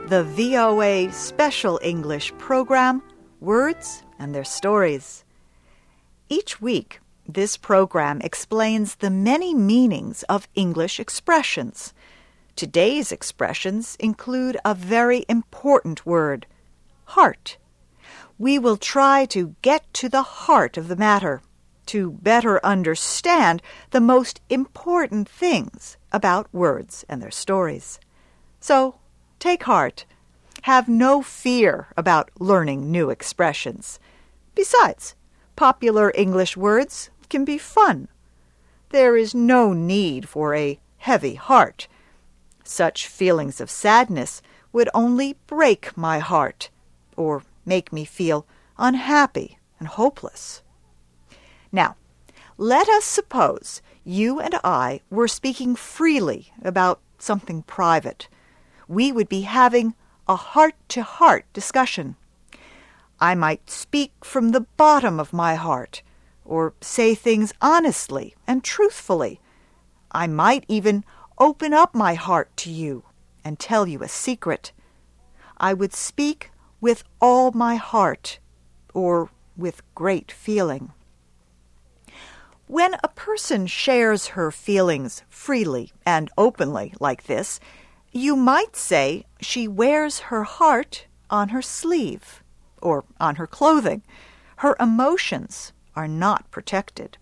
the VOA Special English program, Words and Their Stories. Each week, this program explains the many meanings of English expressions. Today's expressions include a very important word, heart. We will try to get to the heart of the matter, to better understand the most important things about words and their stories. So, take heart. Have no fear about learning new expressions. Besides, popular English words can be fun. There is no need for a heavy heart. Such feelings of sadness would only break my heart, or make me feel unhappy and hopeless. Now, let us suppose you and I were speaking freely about something private. We would be having a heart-to-heart discussion. I might speak from the bottom of my heart, or say things honestly and truthfully. I might even open up my heart to you and tell you a secret. I would speak with all my heart, or with great feeling. When a person shares her feelings freely and openly like this, you might say she wears her heart on her sleeve or on her clothing. Her emotions are not protected.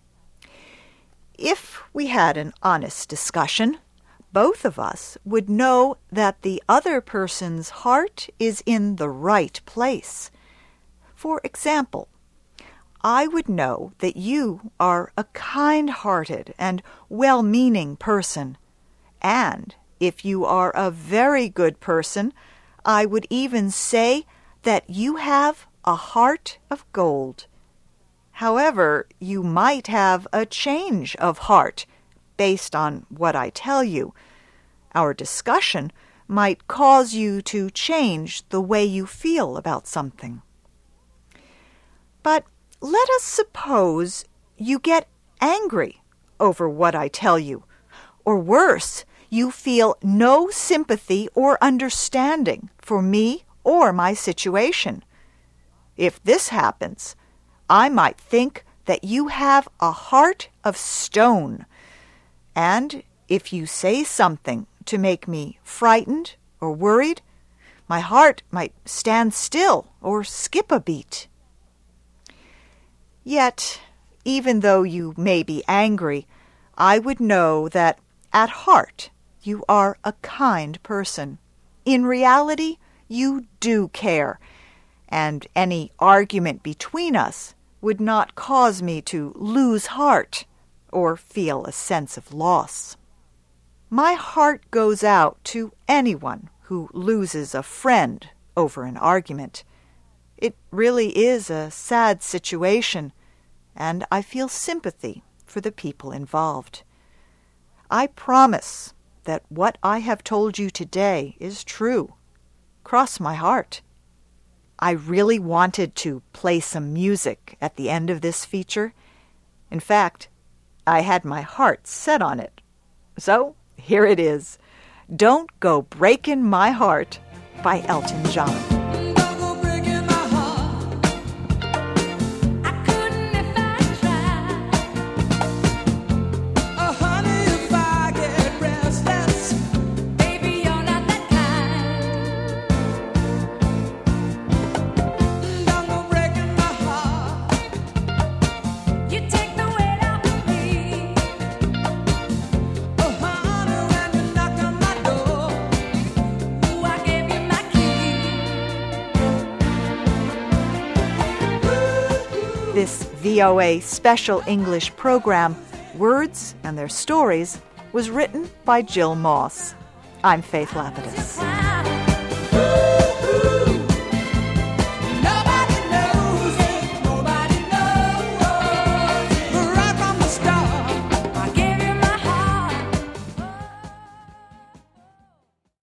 If we had an honest discussion, both of us would know that the other person's heart is in the right place. For example, I would know that you are a kind-hearted and well-meaning person. And if you are a very good person, I would even say that you have a heart of gold. However, you might have a change of heart based on what I tell you. Our discussion might cause you to change the way you feel about something. But let us suppose you get angry over what I tell you, or worse, you feel no sympathy or understanding for me or my situation. If this happens, I might think that you have a heart of stone. And if you say something to make me frightened or worried, my heart might stand still or skip a beat. Yet, even though you may be angry, I would know that at heart you are a kind person. In reality, you do care, and any argument between us would not cause me to lose heart or feel a sense of loss. My heart goes out to anyone who loses a friend over an argument. It really is a sad situation, and I feel sympathy for the people involved. I promise that what I have told you today is true. Cross my heart. I really wanted to play some music at the end of this feature. In fact, I had my heart set on it. So, here it is. Don't Go Breakin' My Heart by Elton John. This VOA Special English program, Words and Their Stories, was written by Jill Moss. I'm Faith Lapidus.